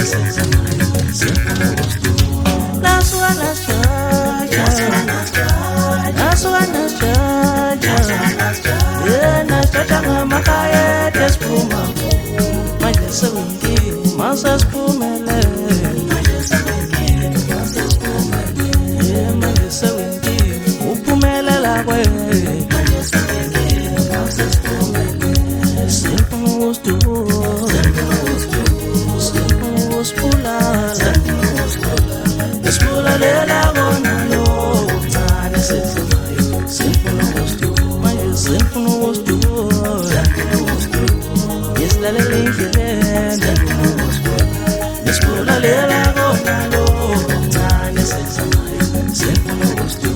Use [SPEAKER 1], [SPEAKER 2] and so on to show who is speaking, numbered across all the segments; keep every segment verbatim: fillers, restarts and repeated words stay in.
[SPEAKER 1] Last one, last try, last one, last try. Yeah, last try, makaya despuma. My desawingi, masa spumele. Yeah, my desawingi, upumele la way. Simple was to simple was pula. The school I let out on the low. Simple was to my simple was to yes, la la la. The school I let out on the low. Simple was to.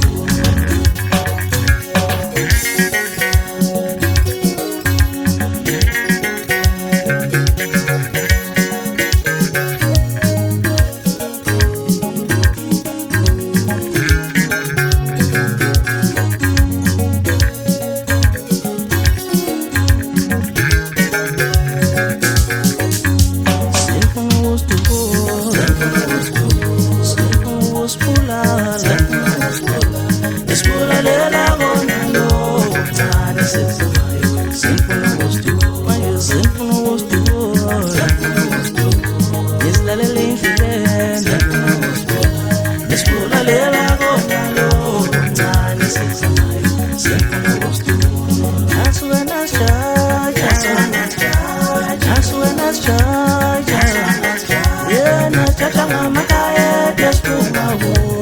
[SPEAKER 1] Yeah, na cha cha makaya just